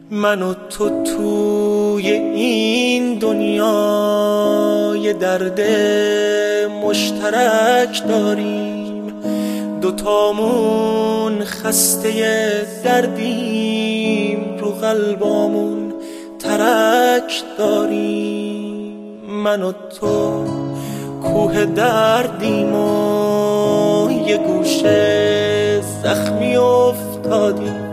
من و تو توی این دنیا یه درد مشترک داریم، دوتامون خسته دردیم، رو قلبامون ترک داریم. من و تو کوه دردیم و یه گوشه زخمی افتادیم،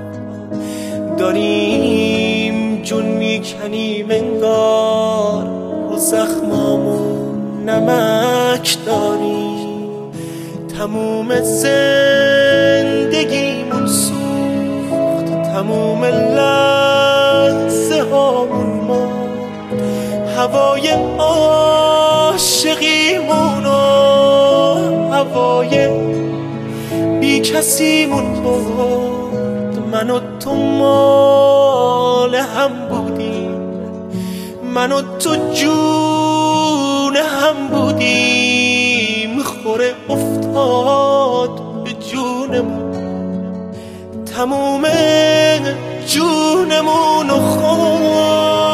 داریم جون میکنیم انگار رو زخمامون نمک داریم. تموم زندگیمون سوخت، تموم لحظه هامون مرد، هوای عاشقیمون و هوای بی کسیمون برد. من و تو مال هم بودیم، من و تو جون هم بودیم، خوره افتاد به جونمون، تموم جونمون و خورد.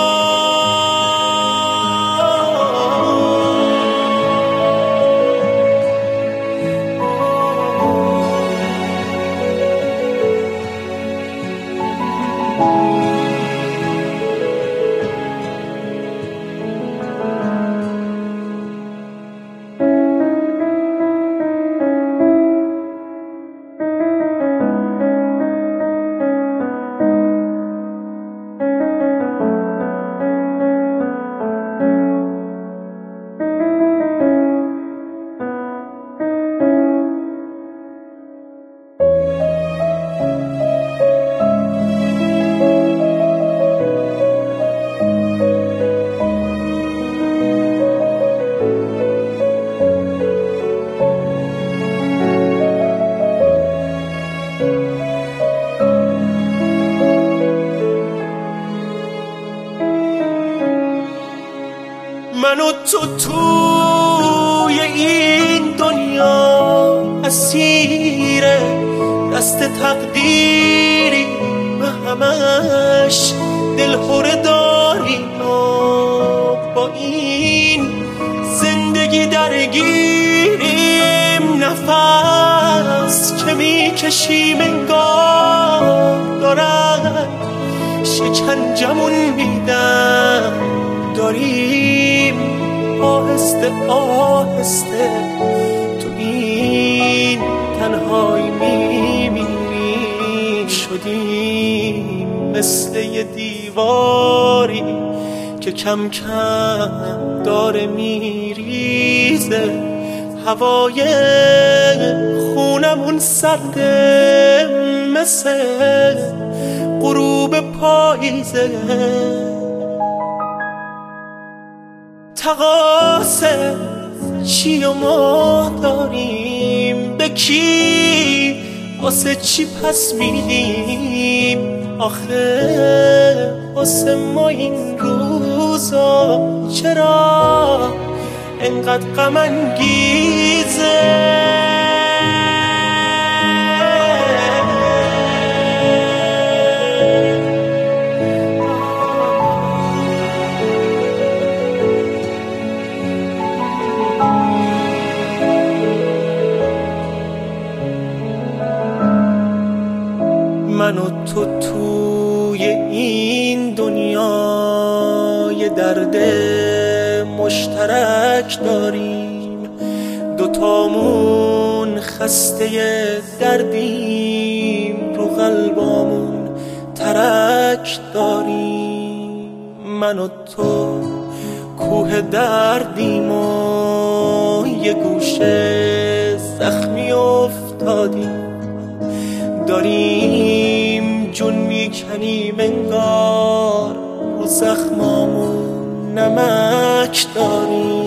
من و تو توی این دنیا اسیر دست تقدیری، به همش دلهره داریم و با این زندگی درگیریم. نفس که میکشیم انگار دارن شکنجمون میدن، داریم آهسته آهسته تو این تنهایی میمیریم. شدیم مثل یه دیواری که کم کم داره میریزه، هوای خونمون سرده مثل غروب پاییزه. تقاصه چی و ما داریم، به کی واسه چی پس میدیم؟ آخه واسه ما این روزا چرا انقدر غم انگیزه؟ من و تو توی این دنیا یه درد مشترک داریم، دوتامون خسته دردیم، رو قلبامون ترک داریم. من و تو کوه دردیم و یه گوشه زخمی افتادیم، داریم جون میکنیم انگار رو زخمامون نمک داریم.